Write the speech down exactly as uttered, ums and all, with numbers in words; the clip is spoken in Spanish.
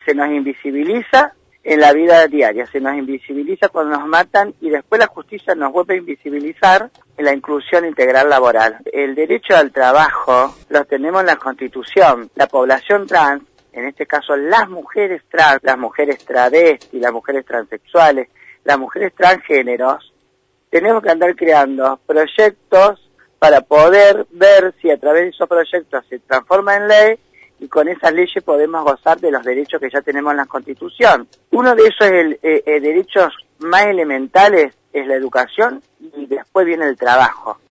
se nos invisibiliza en la vida diaria, se nos invisibiliza cuando nos matan y después la justicia nos vuelve a invisibilizar en la inclusión integral laboral. El derecho al trabajo lo tenemos en la Constitución. La población trans, en este caso las mujeres trans, las mujeres travestis, las mujeres transexuales, las mujeres transgéneros, tenemos que andar creando proyectos para poder ver si a través de esos proyectos se transforma en ley y con esas leyes podemos gozar de los derechos que ya tenemos en la Constitución. Uno de esos el, eh, eh, derechos más elementales es la educación y después viene el trabajo.